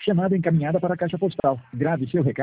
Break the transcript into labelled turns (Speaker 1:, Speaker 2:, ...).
Speaker 1: Chamada encaminhada para a caixa postal. Grave seu recado.